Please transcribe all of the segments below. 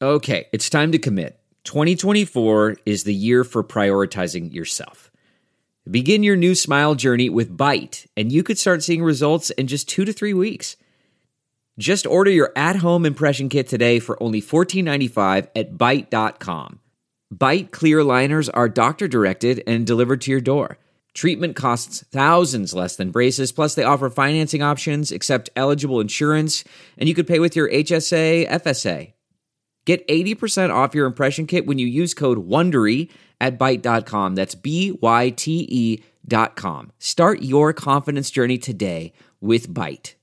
Okay, it's time to commit. 2024 is the year for prioritizing yourself. Begin your new smile journey with Byte, and you could start seeing results in just 2 to 3 weeks. Just order your at-home impression kit today for only $14.95 at Byte.com. Byte clear aligners are doctor-directed and delivered to your door. Treatment costs thousands less than braces, plus they offer financing options, accept eligible insurance, and you could pay with your HSA, FSA. Get 80% off your impression kit when you use code WONDERY at Byte.com. That's BYTE.com. Start your confidence journey today with Byte.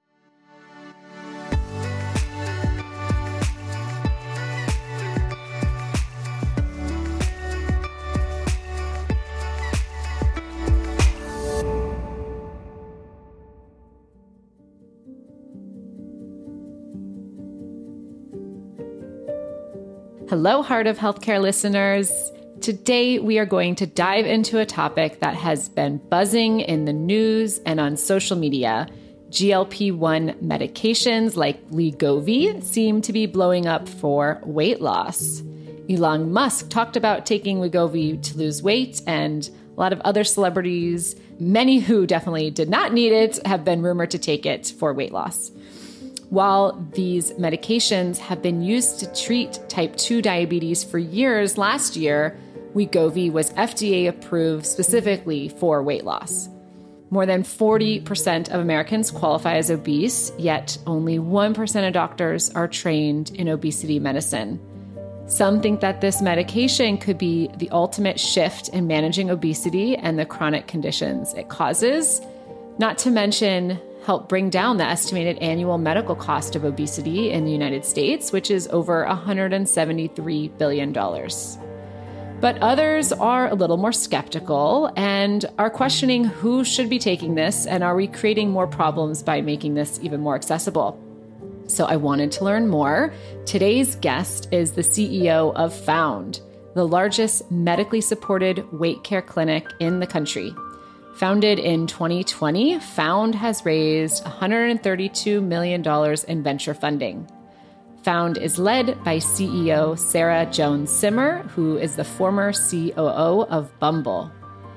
Hello, Heart of Healthcare listeners. Today, we are going to dive into a topic that has been buzzing in the news and on social media. GLP-1 medications like Wegovy seem to be blowing up for weight loss. Elon Musk talked about taking Wegovy to lose weight, and a lot of other celebrities, many who definitely did not need it, have been rumored to take it for weight loss. While these medications have been used to treat type 2 diabetes for years, last year, Wegovy was FDA approved specifically for weight loss. More than 40% of Americans qualify as obese, yet only 1% of doctors are trained in obesity medicine. Some think that this medication could be the ultimate shift in managing obesity and the chronic conditions it causes, not to mention help bring down the estimated annual medical cost of obesity in the United States, which is over $173 billion. But others are a little more skeptical and are questioning who should be taking this, and are we creating more problems by making this even more accessible? So I wanted to learn more. Today's guest is the CEO of Found, the largest medically supported weight care clinic in the country. Founded in 2020, Found has raised $132 million in venture funding. Found is led by CEO Sarah Jones Simmer, who is the former COO of Bumble.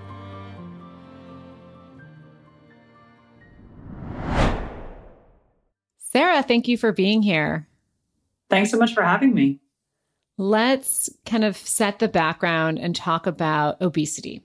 Sarah, thank you for being here. Thanks so much for having me. Let's kind of set the background and talk about obesity.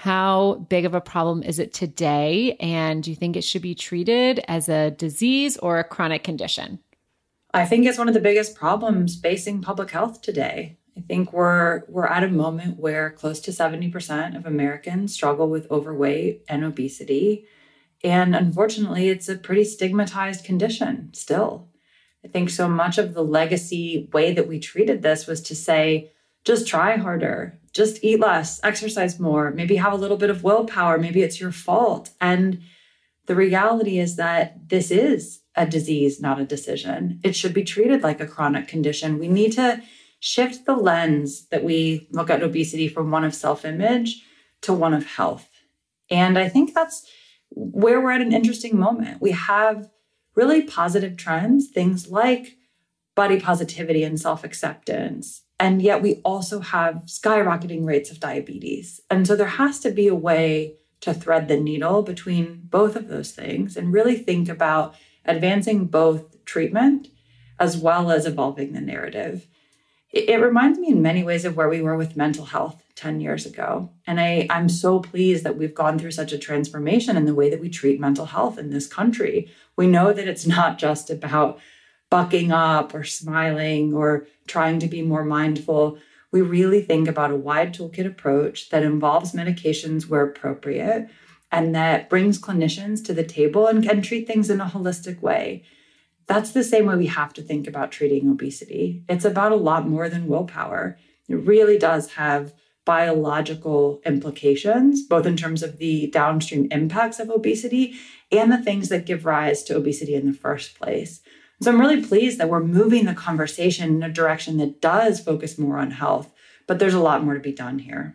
How big of a problem is it today? And do you think it should be treated as a disease or a chronic condition? I think it's one of the biggest problems facing public health today. I think we're at a moment where close to 70% of Americans struggle with overweight and obesity. And unfortunately, it's a pretty stigmatized condition still. I think so much of the legacy way that we treated this was to say, just try harder, just eat less, exercise more, maybe have a little bit of willpower, maybe it's your fault. And the reality is that this is a disease, not a decision. It should be treated like a chronic condition. We need to shift the lens that we look at obesity from one of self-image to one of health. And I think that's where we're at an interesting moment. We have really positive trends, things like body positivity and self-acceptance. And yet we also have skyrocketing rates of diabetes. And so there has to be a way to thread the needle between both of those things and really think about advancing both treatment as well as evolving the narrative. It reminds me in many ways of where we were with mental health 10 years ago. And I'm so pleased that we've gone through such a transformation in the way that we treat mental health in this country. We know that it's not just about bucking up or smiling or trying to be more mindful. We really think about a wide toolkit approach that involves medications where appropriate and that brings clinicians to the table and can treat things in a holistic way. That's the same way we have to think about treating obesity. It's about a lot more than willpower. It really does have biological implications, both in terms of the downstream impacts of obesity and the things that give rise to obesity in the first place. So I'm really pleased that we're moving the conversation in a direction that does focus more on health, but there's a lot more to be done here.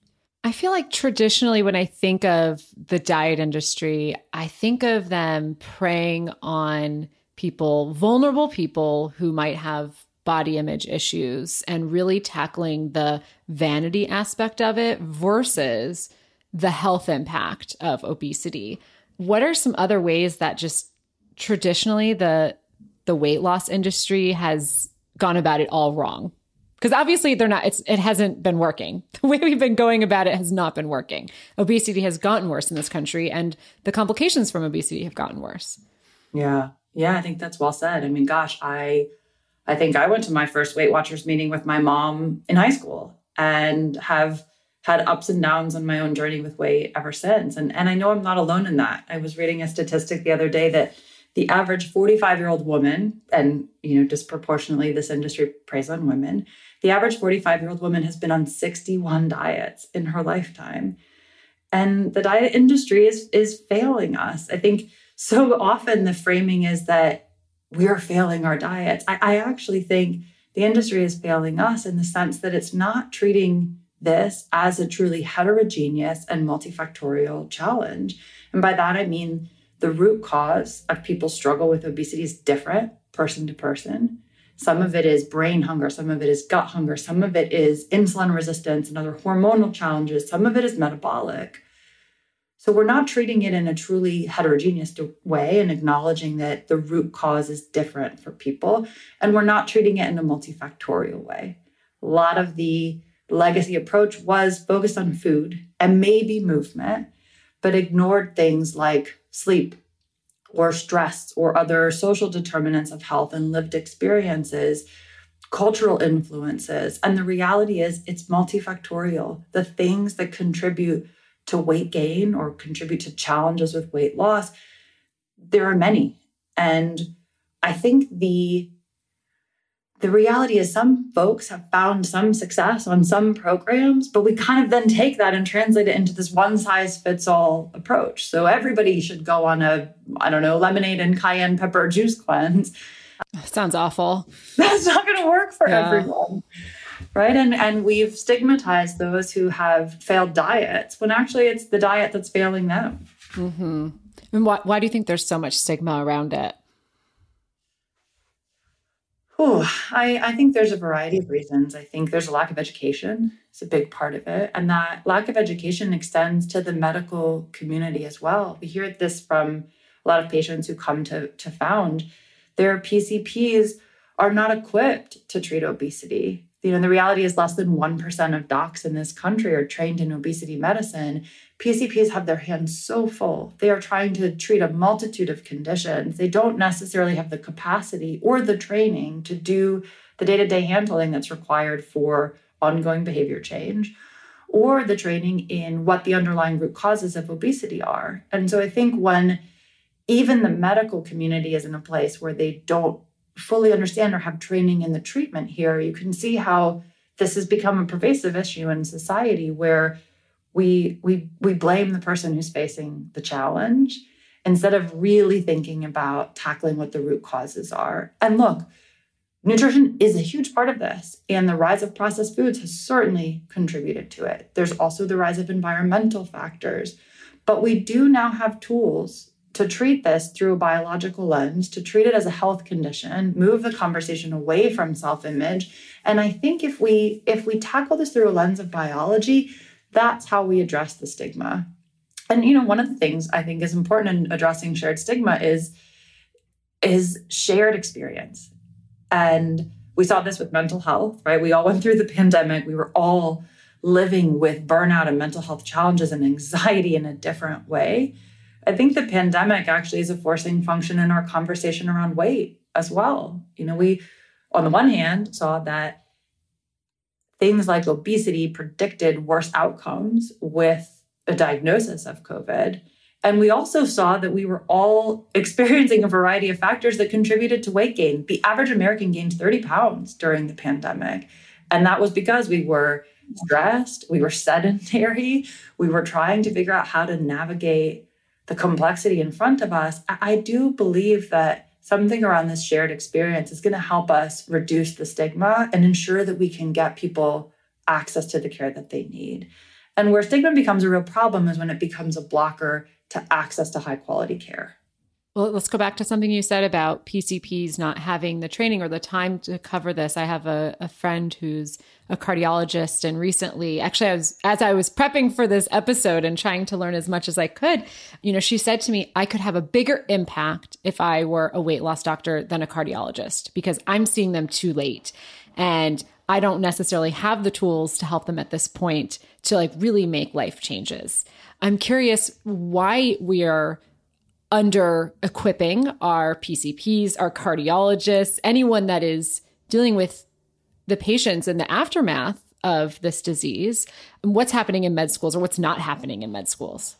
I feel like traditionally when I think of the diet industry, I think of them preying on people, vulnerable people who might have body image issues and really tackling the vanity aspect of it versus the health impact of obesity. What are some other ways that just traditionally the weight loss industry has gone about it all wrong? Because obviously it hasn't been working. The way we've been going about it has not been working. Obesity has gotten worse in this country, and the complications from obesity have gotten worse. Yeah. Yeah, I think that's well said. I mean, gosh, I think I went to my first Weight Watchers meeting with my mom in high school and have had ups and downs on my own journey with weight ever since. And I know I'm not alone in that. I was reading a statistic the other day that the average 45-year-old woman, and disproportionately this industry preys on women, the average 45-year-old woman has been on 61 diets in her lifetime. And the diet industry is failing us. I think so often the framing is that we are failing our diets. I actually think the industry is failing us in the sense that it's not treating this as a truly heterogeneous and multifactorial challenge. And by that, I mean the root cause of people's struggle with obesity is different person to person. Some of it is brain hunger. Some of it is gut hunger. Some of it is insulin resistance and other hormonal challenges. Some of it is metabolic. So we're not treating it in a truly heterogeneous way and acknowledging that the root cause is different for people. And we're not treating it in a multifactorial way. A lot of the legacy approach was focused on food and maybe movement, but ignored things like sleep or stress or other social determinants of health and lived experiences, cultural influences. And the reality is it's multifactorial. The things that contribute to weight gain or contribute to challenges with weight loss, there are many. And I think the reality is some folks have found some success on some programs, but we kind of then take that and translate it into this one-size-fits-all approach. So everybody should go on a, lemonade and cayenne pepper juice cleanse. Sounds awful. That's not going to work for everyone. Right. And we've stigmatized those who have failed diets when actually it's the diet that's failing them. Mm-hmm. And why do you think there's so much stigma around it? I think there's a variety of reasons. I think there's a lack of education. It's a big part of it. And that lack of education extends to the medical community as well. We hear this from a lot of patients who come to Found. Their PCPs are not equipped to treat obesity. The reality is less than 1% of docs in this country are trained in obesity medicine. PCPs have their hands so full. They are trying to treat a multitude of conditions. They don't necessarily have the capacity or the training to do the day-to-day handling that's required for ongoing behavior change or the training in what the underlying root causes of obesity are. And so I think when even the medical community is in a place where they don't fully understand or have training in the treatment here, you can see how this has become a pervasive issue in society where we blame the person who's facing the challenge instead of really thinking about tackling what the root causes are. And look, nutrition is a huge part of this, and the rise of processed foods has certainly contributed to it. There's also the rise of environmental factors, but we do now have tools to treat this through a biological lens, to treat it as a health condition, move the conversation away from self-image. And I think if we tackle this through a lens of biology, that's how we address the stigma. And, one of the things I think is important in addressing shared stigma is shared experience. And we saw this with mental health, right? We all went through the pandemic. We were all living with burnout and mental health challenges and anxiety in a different way. I think the pandemic actually is a forcing function in our conversation around weight as well. We, on the one hand, saw that things like obesity predicted worse outcomes with a diagnosis of COVID. And we also saw that we were all experiencing a variety of factors that contributed to weight gain. The average American gained 30 pounds during the pandemic. And that was because we were stressed, we were sedentary, we were trying to figure out how to navigate the complexity in front of us. I do believe that something around this shared experience is going to help us reduce the stigma and ensure that we can get people access to the care that they need. And where stigma becomes a real problem is when it becomes a blocker to access to high quality care. Well, let's go back to something you said about PCPs not having the training or the time to cover this. I have a friend who's a cardiologist, and recently, actually, as I was prepping for this episode and trying to learn as much as I could, she said to me, I could have a bigger impact if I were a weight loss doctor than a cardiologist because I'm seeing them too late. And I don't necessarily have the tools to help them at this point to really make life changes. I'm curious why we are under equipping our PCPs, our cardiologists, anyone that is dealing with the patients in the aftermath of this disease, and what's happening in med schools or what's not happening in med schools.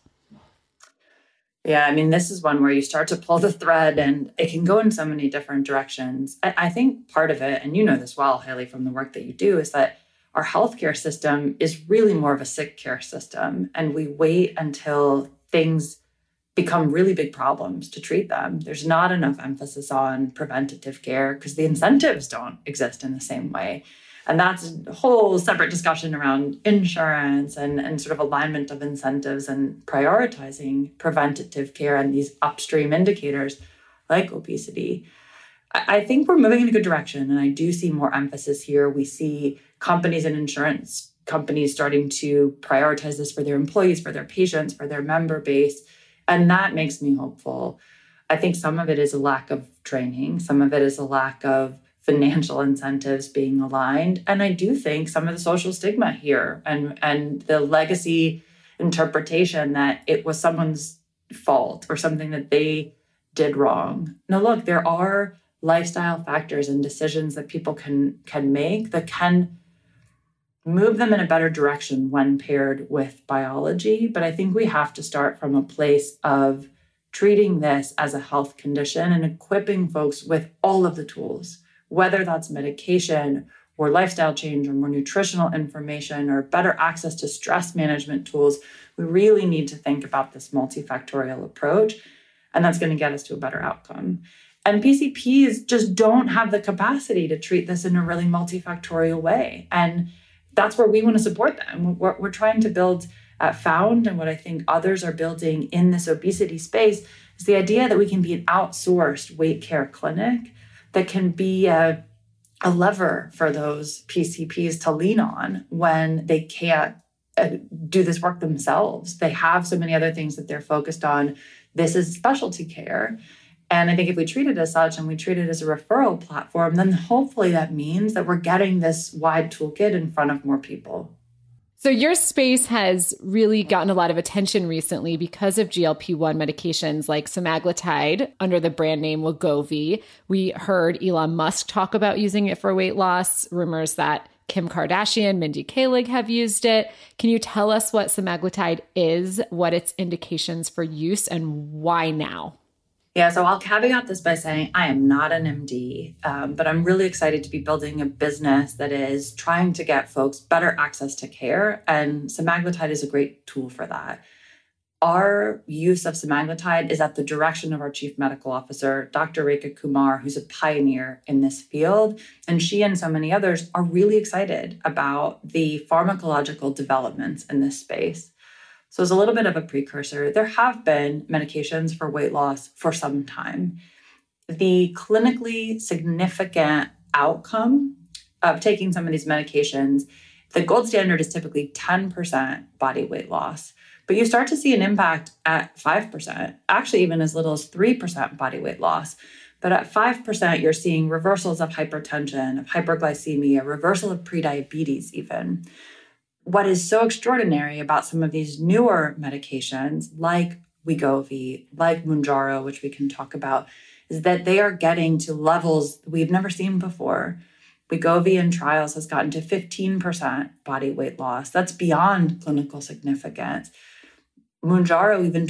Yeah, I mean, this is one where you start to pull the thread and it can go in so many different directions. I think part of it, and you know this well, Haley, from the work that you do, is that our healthcare system is really more of a sick care system. And we wait until things become really big problems to treat them. There's not enough emphasis on preventative care because the incentives don't exist in the same way. And that's a whole separate discussion around insurance and sort of alignment of incentives and prioritizing preventative care and these upstream indicators like obesity. I think we're moving in a good direction, and I do see more emphasis here. We see companies and insurance companies starting to prioritize this for their employees, for their patients, for their member base, and that makes me hopeful. I think some of it is a lack of training. Some of it is a lack of financial incentives being aligned. And I do think some of the social stigma here and the legacy interpretation that it was someone's fault or something that they did wrong. Now, look, there are lifestyle factors and decisions that people can make that can move them in a better direction when paired with biology. But I think we have to start from a place of treating this as a health condition and equipping folks with all of the tools, whether that's medication or lifestyle change or more nutritional information or better access to stress management tools. We really need to think about this multifactorial approach, and that's going to get us to a better outcome. And PCPs just don't have the capacity to treat this in a really multifactorial way. And that's where we want to support them. What we're trying to build at Found, and what I think others are building in this obesity space, is the idea that we can be an outsourced weight care clinic that can be a lever for those PCPs to lean on when they can't do this work themselves. They have so many other things that they're focused on. This is specialty care. And I think if we treat it as such and we treat it as a referral platform, then hopefully that means that we're getting this wide toolkit in front of more people. So your space has really gotten a lot of attention recently because of GLP-1 medications like semaglutide under the brand name Wegovy. We heard Elon Musk talk about using it for weight loss, rumors that Kim Kardashian, Mindy Kaling have used it. Can you tell us what semaglutide is, what its indications for use, and why now? Yeah, so I'll caveat this by saying I am not an MD, but I'm really excited to be building a business that is trying to get folks better access to care, and semaglutide is a great tool for that. Our use of semaglutide is at the direction of our Chief Medical Officer, Dr. Rekha Kumar, who's a pioneer in this field, and she and so many others are really excited about the pharmacological developments in this space. So as a little bit of a precursor, there have been medications for weight loss for some time. The clinically significant outcome of taking some of these medications, the gold standard is typically 10% body weight loss, but you start to see an impact at 5%, actually even as little as 3% body weight loss. But at 5%, you're seeing reversals of hypertension, of hyperglycemia, reversal of prediabetes even. What is so extraordinary about some of these newer medications like Wegovy, like Mounjaro, which we can talk about, is that they are getting to levels we've never seen before. Wegovy in trials has gotten to 15% body weight loss. That's beyond clinical significance. Mounjaro, even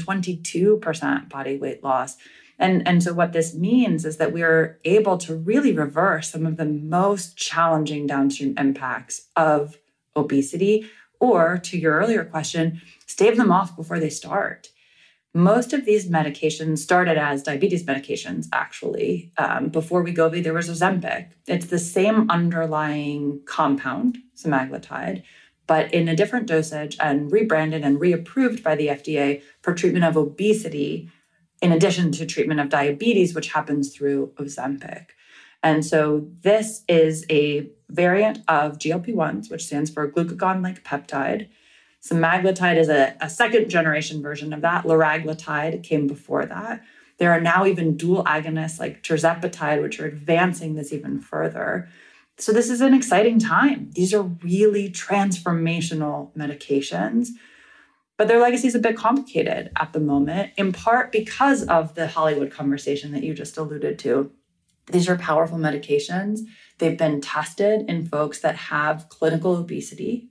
22% body weight loss. And so what this means is that we are able to really reverse some of the most challenging downstream impacts of obesity, or to your earlier question, stave them off before they start. Most of these medications started as diabetes medications, actually. Before Wegovy, there was Ozempic. It's the same underlying compound, semaglutide, but in a different dosage and rebranded and reapproved by the FDA for treatment of obesity in addition to treatment of diabetes, which happens through Ozempic. And so this is a variant of GLP-1s, which stands for glucagon-like peptide. Semaglutide is a second generation version of that. Liraglutide came before that. There are now even dual agonists like tirzepatide, which are advancing this even further. So this is an exciting time. These are really transformational medications, but their legacy is a bit complicated at the moment, in part because of the Hollywood conversation that you just alluded to. These are powerful medications. They've been tested in folks that have clinical obesity,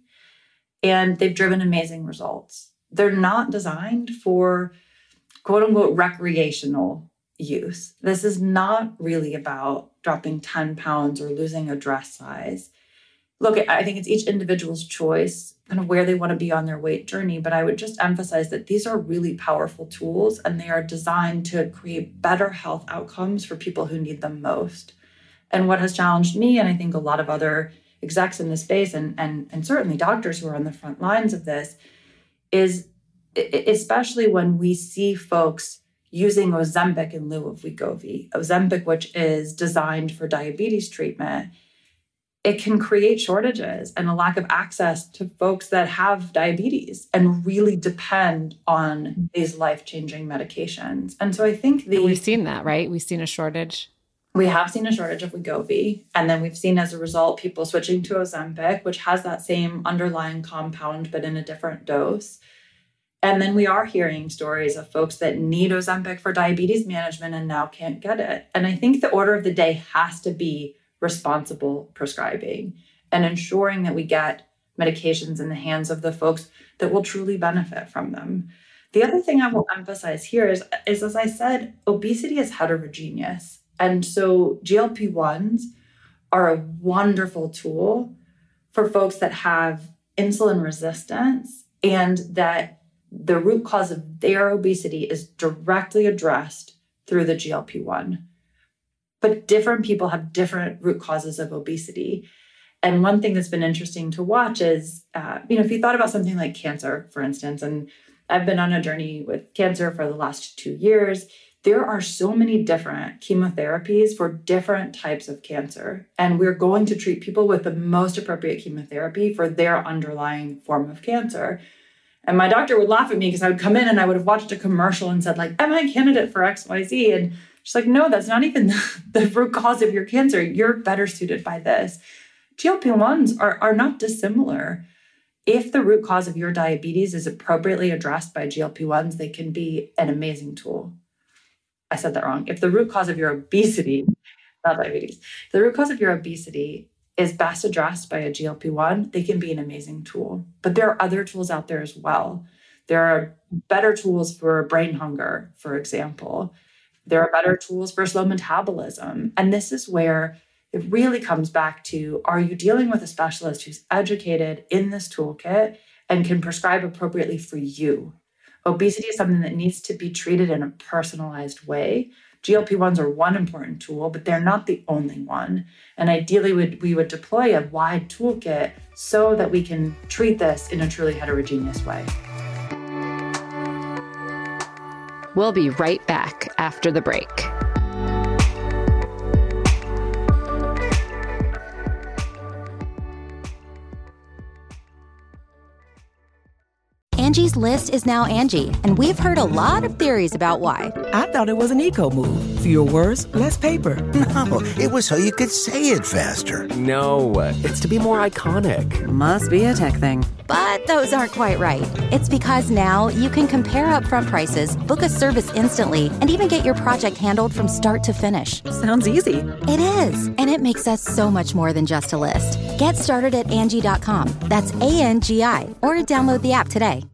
and they've driven amazing results. They're not designed for quote unquote recreational use. This is not really about dropping 10 pounds or losing a dress size. Look, I think it's each individual's choice, kind of where they want to be on their weight journey. But I would just emphasize that these are really powerful tools, and they are designed to create better health outcomes for people who need them most. And what has challenged me, and I think a lot of other execs in this space, and certainly doctors who are on the front lines of this, is especially when we see folks using Ozempic in lieu of Wegovy. Ozempic, which is designed for diabetes treatment, it can create shortages and a lack of access to folks that have diabetes and really depend on these life-changing medications. And so I think we've seen that, right? We've seen a shortage. We have seen a shortage of Wegovy. And then we've seen, as a result, people switching to Ozempic, which has that same underlying compound, but in a different dose. And then we are hearing stories of folks that need Ozempic for diabetes management and now can't get it. And I think the order of the day has to be responsible prescribing and ensuring that we get medications in the hands of the folks that will truly benefit from them. The other thing I will emphasize here is as I said, obesity is heterogeneous. And so GLP-1s are a wonderful tool for folks that have insulin resistance and that the root cause of their obesity is directly addressed through the GLP-1. But different people have different root causes of obesity. And one thing that's been interesting to watch is, if you thought about something like cancer, for instance, and I've been on a journey with cancer for the last 2 years, there are so many different chemotherapies for different types of cancer. And we're going to treat people with the most appropriate chemotherapy for their underlying form of cancer. And my doctor would laugh at me because I would come in and I would have watched a commercial and said, like, am I a candidate for XYZ? And she's like, no, that's not even the root cause of your cancer. You're better suited by this. GLP-1s are not dissimilar. If the root cause of your diabetes is appropriately addressed by GLP-1s, they can be an amazing tool. I said that wrong. If the root cause of your obesity, not diabetes, the root cause of your obesity is best addressed by a GLP-1, they can be an amazing tool. But there are other tools out there as well. There are better tools for brain hunger, for example. There are better tools for slow metabolism. And this is where it really comes back to, are you dealing with a specialist who's educated in this toolkit and can prescribe appropriately for you? Obesity is something that needs to be treated in a personalized way. GLP-1s are one important tool, but they're not the only one. And ideally, we would deploy a wide toolkit so that we can treat this in a truly heterogeneous way. We'll be right back after the break. Angie's List is now Angie, and we've heard a lot of theories about why. I thought it was an eco move. Fewer words, less paper. No, it was so you could say it faster. No, it's to be more iconic. Must be a tech thing. But those aren't quite right. It's because now you can compare upfront prices, book a service instantly, and even get your project handled from start to finish. Sounds easy. It is, and it makes us so much more than just a list. Get started at Angie.com. That's ANGI, or download the app today.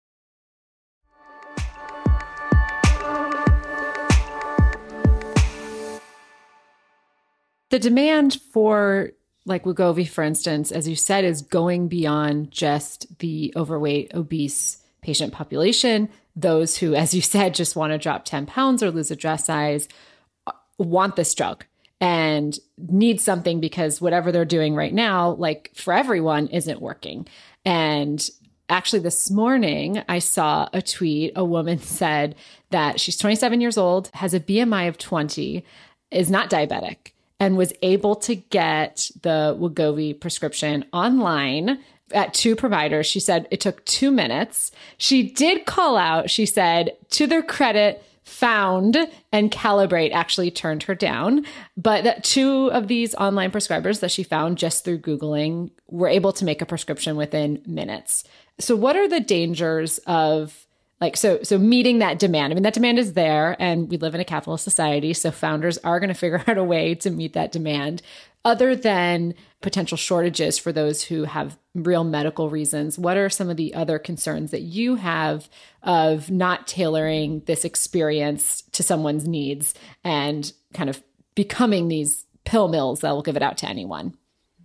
The demand for, like Wegovy, for instance, as you said, is going beyond just the overweight, obese patient population. Those who, as you said, just want to drop 10 pounds or lose a dress size want this drug and need something because whatever they're doing right now, like for everyone, isn't working. And Actually, this morning, I saw a tweet. A woman said that she's 27 years old, has a BMI of 20, is not diabetic, and was able to get the Wegovy prescription online at 2 providers. She said it took 2 minutes. She did call out, she said, to their credit, Found and Calibrate actually turned her down, but that 2 of these online prescribers that she found just through Googling were able to make a prescription within minutes. So what are the dangers of so meeting that demand? I mean, that demand is there, and we live in a capitalist society, so founders are going to figure out a way to meet that demand. Other than potential shortages for those who have real medical reasons, what are some of the other concerns that you have of not tailoring this experience to someone's needs and kind of becoming these pill mills that will give it out to anyone?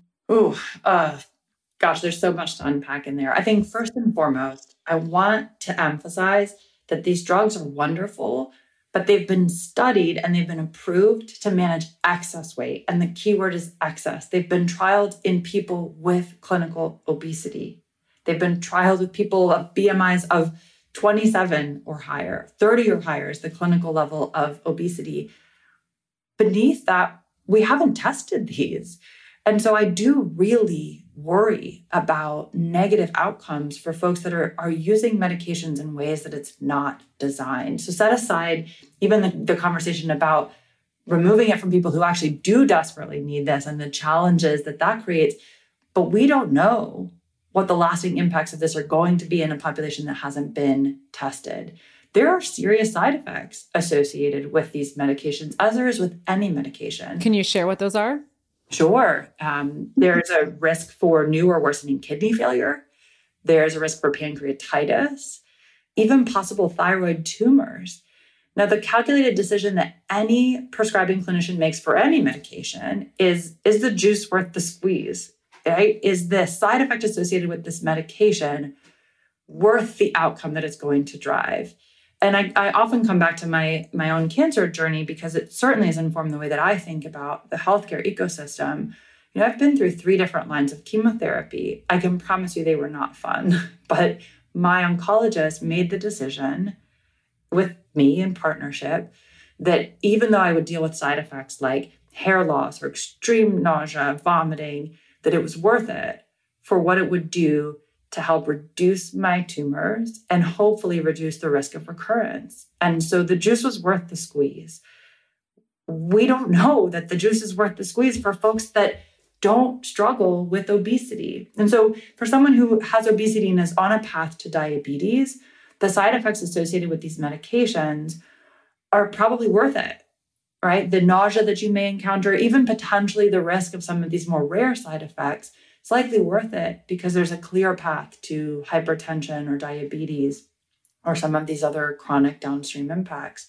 Gosh, there's so much to unpack in there. I think first and foremost, I want to emphasize that these drugs are wonderful, but they've been studied and they've been approved to manage excess weight. And the key word is excess. They've been trialed in people with clinical obesity. They've been trialed with people of BMIs of 27 or higher, 30 or higher is the clinical level of obesity. Beneath that, we haven't tested these. And so I do really worry about negative outcomes for folks that are using medications in ways that it's not designed. So set aside even the conversation about removing it from people who actually do desperately need this and the challenges that creates. But we don't know what the lasting impacts of this are going to be in a population that hasn't been tested. There are serious side effects associated with these medications, as there is with any medication. Can you share what those are? Sure. There's a risk for new or worsening kidney failure. There's a risk for pancreatitis, even possible thyroid tumors. Now, the calculated decision that any prescribing clinician makes for any medication is the juice worth the squeeze, right? Is the side effect associated with this medication worth the outcome that it's going to drive? And I often come back to my own cancer journey because it certainly has informed the way that I think about the healthcare ecosystem. You know, I've been through 3 different lines of chemotherapy. I can promise you they were not fun, but my oncologist made the decision with me in partnership that even though I would deal with side effects like hair loss or extreme nausea, vomiting, that it was worth it for what it would do to help reduce my tumors and hopefully reduce the risk of recurrence. And so the juice was worth the squeeze. We don't know that the juice is worth the squeeze for folks that don't struggle with obesity. And so for someone who has obesity and is on a path to diabetes, the side effects associated with these medications are probably worth it, right? The nausea that you may encounter, even potentially the risk of some of these more rare side effects, it's likely worth it because there's a clear path to hypertension or diabetes or some of these other chronic downstream impacts.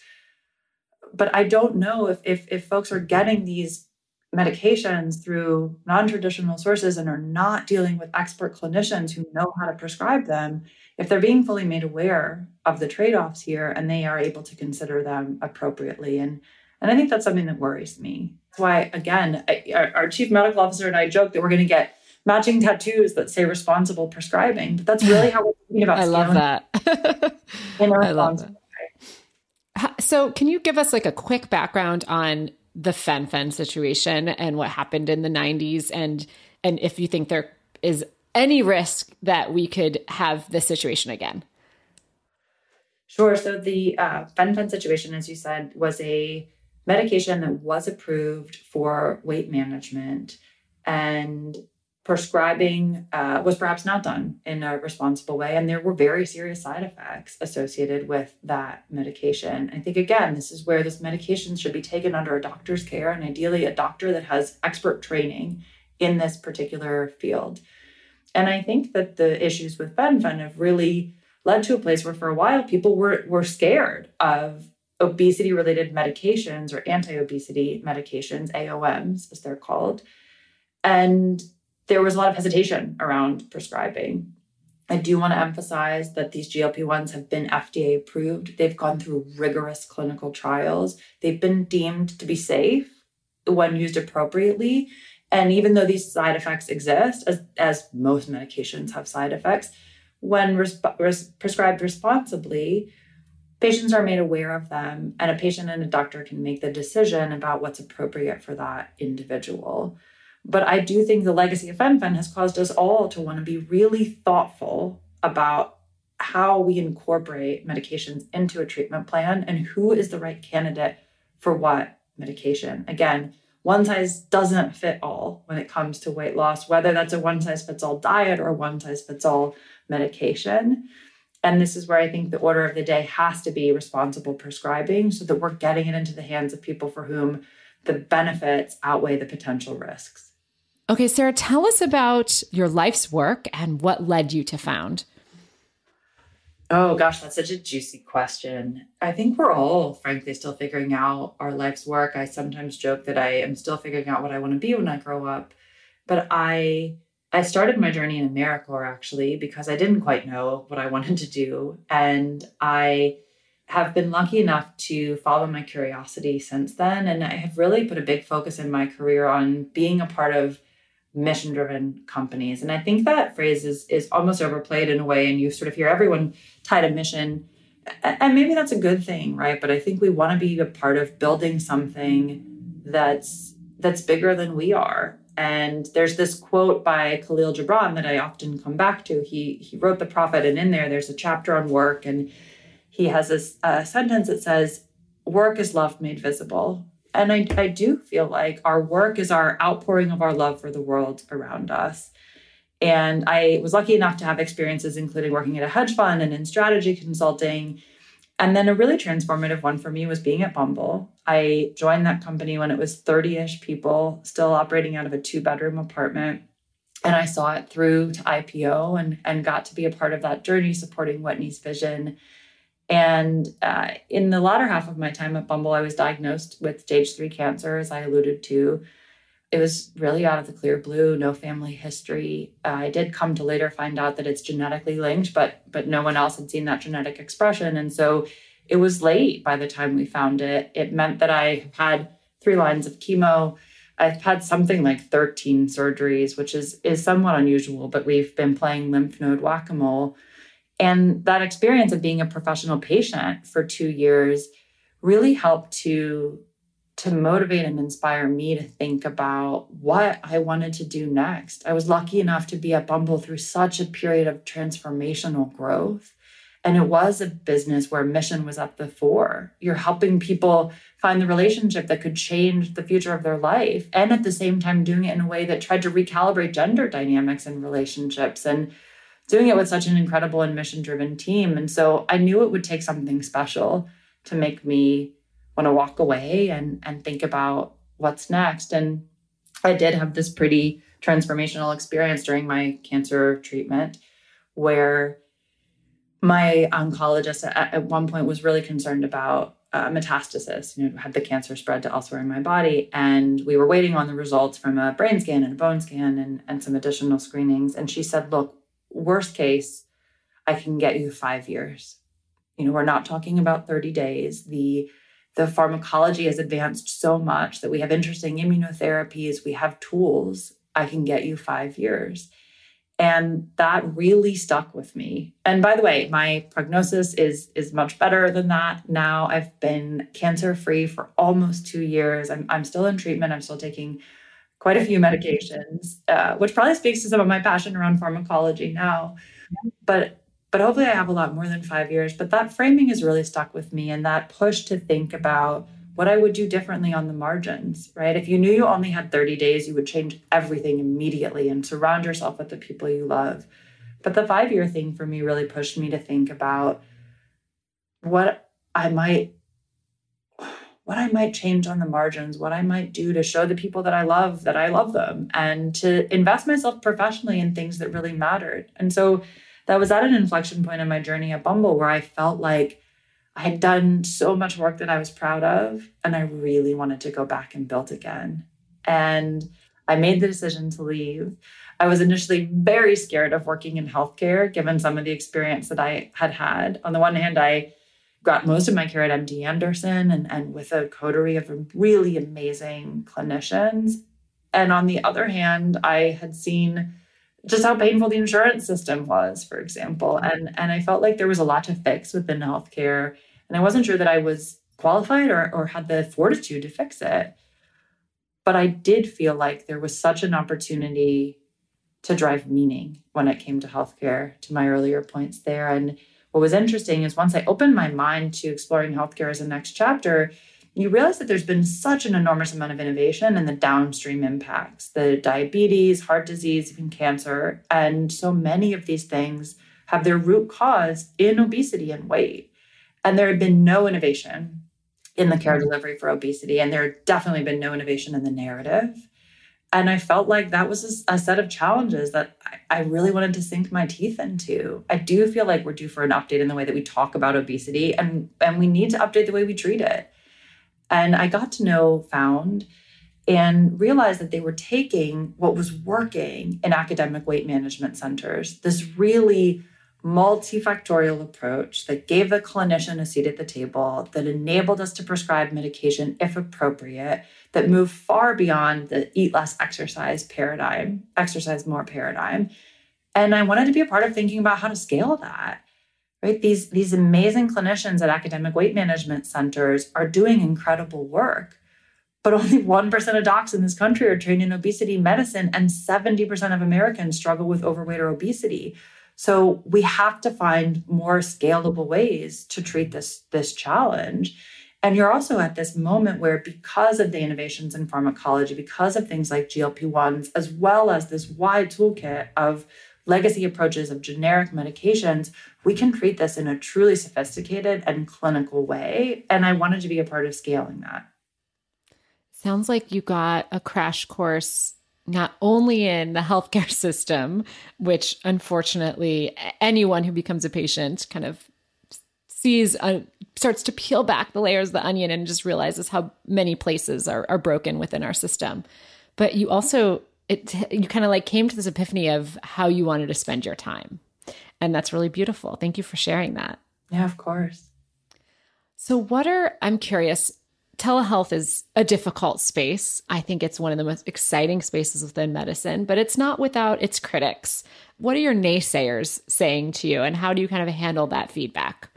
But I don't know if folks are getting these medications through non-traditional sources and are not dealing with expert clinicians who know how to prescribe them, if they're being fully made aware of the trade-offs here and they are able to consider them appropriately. And I think that's something that worries me. That's why, again, our chief medical officer and I joke that we're going to get matching tattoos that say responsible prescribing, but that's really how we're thinking about I love that. I love that. So can you give us like a quick background on the fen-phen situation and what happened in the 90s and if you think there is any risk that we could have this situation again? Sure. So the fen-phen situation, as you said, was a medication that was approved for weight management, and prescribing was perhaps not done in a responsible way. And there were very serious side effects associated with that medication. I think, again, this is where this medication should be taken under a doctor's care, and ideally a doctor that has expert training in this particular field. And I think that the issues with fen-phen have really led to a place where for a while people were scared of obesity-related medications or anti-obesity medications, AOMs as they're called. And there was a lot of hesitation around prescribing. I do want to emphasize that these GLP-1s have been FDA approved. They've gone through rigorous clinical trials. They've been deemed to be safe when used appropriately. And even though these side effects exist, as most medications have side effects, when prescribed responsibly, patients are made aware of them, and a patient and a doctor can make the decision about what's appropriate for that individual. But I do think the legacy of fen-phen has caused us all to want to be really thoughtful about how we incorporate medications into a treatment plan and who is the right candidate for what medication. Again, one size doesn't fit all when it comes to weight loss, whether that's a one size fits all diet or one size fits all medication. And this is where I think the order of the day has to be responsible prescribing so that we're getting it into the hands of people for whom the benefits outweigh the potential risks. Okay, Sarah, tell us about your life's work and what led you to found. Oh gosh, that's such a juicy question. I think we're all, frankly, still figuring out our life's work. I sometimes joke that I am still figuring out what I want to be when I grow up. But I started my journey in AmeriCorps, actually, because I didn't quite know what I wanted to do. And I have been lucky enough to follow my curiosity since then. And I have really put a big focus in my career on being a part of mission-driven companies. And I think that phrase is almost overplayed in a way, and you sort of hear everyone tied to mission. And maybe that's a good thing, right? But I think we want to be a part of building something that's bigger than we are. And there's this quote by Khalil Gibran that I often come back to. He wrote The Prophet, and in there's a chapter on work, and he has this sentence that says, "Work is love made visible." And I do feel like our work is our outpouring of our love for the world around us. And I was lucky enough to have experiences including working at a hedge fund and in strategy consulting. And then a really transformative one for me was being at Bumble. I joined that company when it was 30-ish people, still operating out of a 2-bedroom apartment. And I saw it through to IPO and got to be a part of that journey, supporting Whitney's vision. And in the latter half of my time at Bumble, I was diagnosed with stage 3 cancer, as I alluded to. It was really out of the clear blue, no family history. I did come to later find out that it's genetically linked, but no one else had seen that genetic expression. And so it was late by the time we found it. It meant that I had 3 lines of chemo. I've had something like 13 surgeries, which is somewhat unusual, but we've been playing lymph node whack-a-mole. And that experience of being a professional patient for 2 years really helped to motivate and inspire me to think about what I wanted to do next. I was lucky enough to be at Bumble through such a period of transformational growth. And it was a business where mission was at the fore. You're helping people find the relationship that could change the future of their life, and at the same time doing it in a way that tried to recalibrate gender dynamics in relationships, and doing it with such an incredible and mission-driven team. And so I knew it would take something special to make me want to walk away and think about what's next. And I did have this pretty transformational experience during my cancer treatment where my oncologist at one point was really concerned about metastasis, had the cancer spread to elsewhere in my body. And we were waiting on the results from a brain scan and a bone scan and some additional screenings. And she said, look, worst case, I can get you 5 years. We're not talking about 30 days. The pharmacology has advanced so much that we have interesting immunotherapies. We have tools. I can get you 5 years. And that really stuck with me. And by the way, my prognosis is much better than that now. I've been cancer-free for almost 2 years. I'm still in treatment. I'm still taking quite a few medications, which probably speaks to some of my passion around pharmacology now. But hopefully I have a lot more than 5 years. But that framing has really stuck with me, and that push to think about what I would do differently on the margins, right? If you knew you only had 30 days, you would change everything immediately and surround yourself with the people you love. But the 5-year thing for me really pushed me to think about what I might change on the margins, what I might do to show the people that I love them, and to invest myself professionally in things that really mattered. And so that was at an inflection point in my journey at Bumble where I felt like I had done so much work that I was proud of, and I really wanted to go back and build again. And I made the decision to leave. I was initially very scared of working in healthcare, given some of the experience that I had had. On the one hand, I got most of my care at MD Anderson and with a coterie of really amazing clinicians. And on the other hand, I had seen just how painful the insurance system was, for example. And I felt like there was a lot to fix within healthcare. And I wasn't sure that I was qualified or had the fortitude to fix it. But I did feel like there was such an opportunity to drive meaning when it came to healthcare, to my earlier points there. And what was interesting is once I opened my mind to exploring healthcare as a next chapter, you realize that there's been such an enormous amount of innovation and the downstream impacts, the diabetes, heart disease, even cancer. And so many of these things have their root cause in obesity and weight. And there had been no innovation in the care delivery for obesity. And there had definitely been no innovation in the narrative. And I felt like that was a set of challenges that I really wanted to sink my teeth into. I do feel like we're due for an update in the way that we talk about obesity, and we need to update the way we treat it. And I got to know Found and realized that they were taking what was working in academic weight management centers, this really multifactorial approach that gave the clinician a seat at the table, that enabled us to prescribe medication if appropriate, that moved far beyond the eat less, exercise more paradigm. And I wanted to be a part of thinking about how to scale that, right? These amazing clinicians at academic weight management centers are doing incredible work, but only 1% of docs in this country are trained in obesity medicine, and 70% of Americans struggle with overweight or obesity. So we have to find more scalable ways to treat this challenge. And you're also at this moment where, because of the innovations in pharmacology, because of things like GLP-1s, as well as this wide toolkit of legacy approaches of generic medications, we can treat this in a truly sophisticated and clinical way. And I wanted to be a part of scaling that. Sounds like you got a crash course not only in the healthcare system, which unfortunately anyone who becomes a patient kind of starts to peel back the layers of the onion and just realizes how many places are broken within our system. But you also, you kind of like came to this epiphany of how you wanted to spend your time. And that's really beautiful. Thank you for sharing that. Yeah, of course. So I'm curious, telehealth is a difficult space. I think it's one of the most exciting spaces within medicine, but it's not without its critics. What are your naysayers saying to you, and how do you kind of handle that feedback?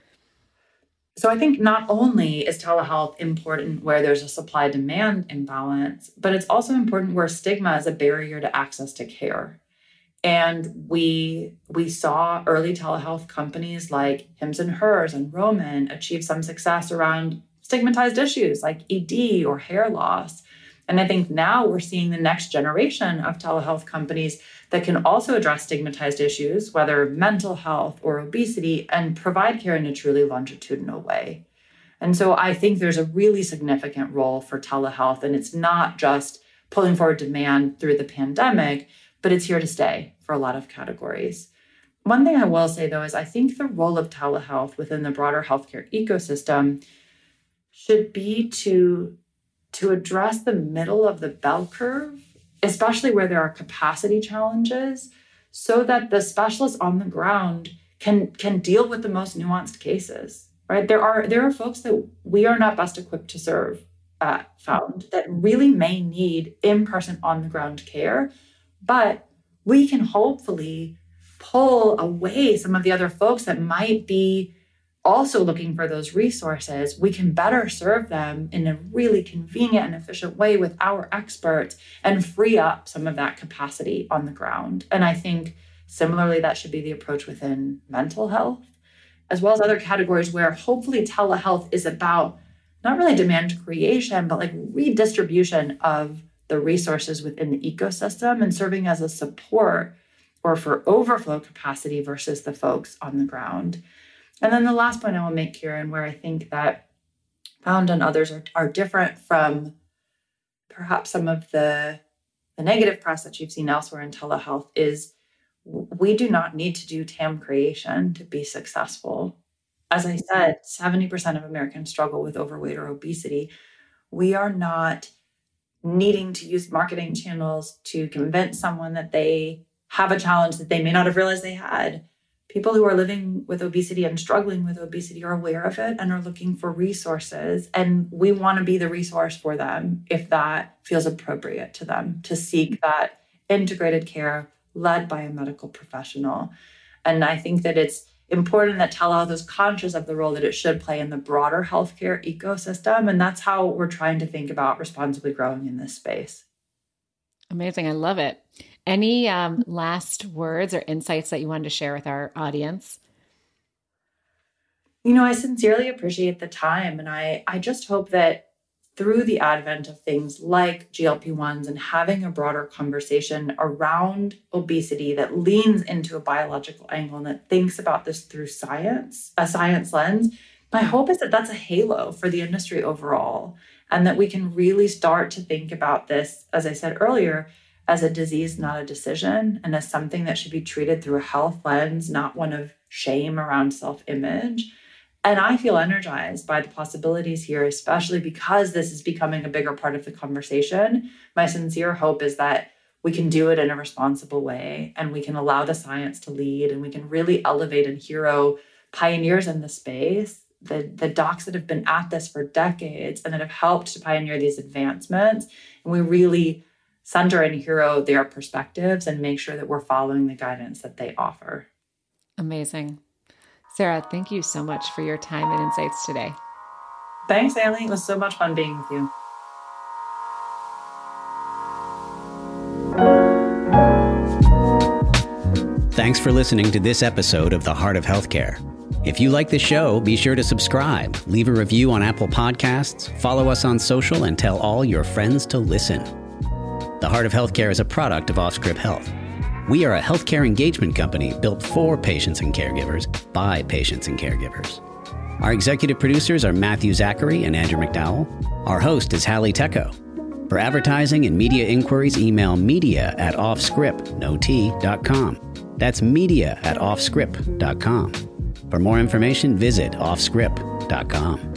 So I think not only is telehealth important where there's a supply-demand imbalance, but it's also important where stigma is a barrier to access to care. And we saw early telehealth companies like Hims and Hers and Roman achieve some success around stigmatized issues like ED or hair loss. And I think now we're seeing the next generation of telehealth companies that can also address stigmatized issues, whether mental health or obesity, and provide care in a truly longitudinal way. And so I think there's a really significant role for telehealth, and it's not just pulling forward demand through the pandemic, but it's here to stay for a lot of categories. One thing I will say, though, is I think the role of telehealth within the broader healthcare ecosystem should be to address the middle of the bell curve, especially where there are capacity challenges, so that the specialists on the ground can deal with the most nuanced cases, right? There are folks that we are not best equipped to serve at Found that really may need in-person, on-the-ground care, but we can hopefully pull away some of the other folks that might be also looking for those resources. We can better serve them in a really convenient and efficient way with our experts and free up some of that capacity on the ground. And I think similarly, that should be the approach within mental health, as well as other categories where hopefully telehealth is about not really demand creation, but like redistribution of the resources within the ecosystem and serving as a support or for overflow capacity versus the folks on the ground. And then the last point I will make, Kieran, where I think that Found and others are different from perhaps some of the negative press that you've seen elsewhere in telehealth, is we do not need to do TAM creation to be successful. As I said, 70% of Americans struggle with overweight or obesity. We are not needing to use marketing channels to convince someone that they have a challenge that they may not have realized they had. People who are living with obesity and struggling with obesity are aware of it and are looking for resources. And we want to be the resource for them if that feels appropriate to them, to seek that integrated care led by a medical professional. And I think that it's important that telehealth is conscious of the role that it should play in the broader healthcare ecosystem. And that's how we're trying to think about responsibly growing in this space. Amazing. I love it. Any last words or insights that you wanted to share with our audience? I sincerely appreciate the time. And I just hope that through the advent of things like GLP-1s and having a broader conversation around obesity that leans into a biological angle and that thinks about this through science, a science lens, my hope is that that's a halo for the industry overall, and that we can really start to think about this, as I said earlier, as a disease, not a decision, and as something that should be treated through a health lens, not one of shame around self-image. And I feel energized by the possibilities here, especially because this is becoming a bigger part of the conversation. My sincere hope is that we can do it in a responsible way, and we can allow the science to lead, and we can really elevate and hero pioneers in the space, the docs that have been at this for decades and that have helped to pioneer these advancements. And we really center and hero their perspectives and make sure that we're following the guidance that they offer. Amazing. Sarah, thank you so much for your time and insights today. Thanks, Aileen. It was so much fun being with you. Thanks for listening to this episode of The Heart of Healthcare. If you like the show, be sure to subscribe, leave a review on Apple Podcasts, follow us on social, and tell all your friends to listen. The Heart of Healthcare is a product of Offscript Health. We are a healthcare engagement company built for patients and caregivers by patients and caregivers. Our executive producers are Matthew Zachary and Andrew McDowell. Our host is Hallie Tecco. For advertising and media inquiries, email media@offscript.com. That's media@offscript.com. For more information, visit offscript.com.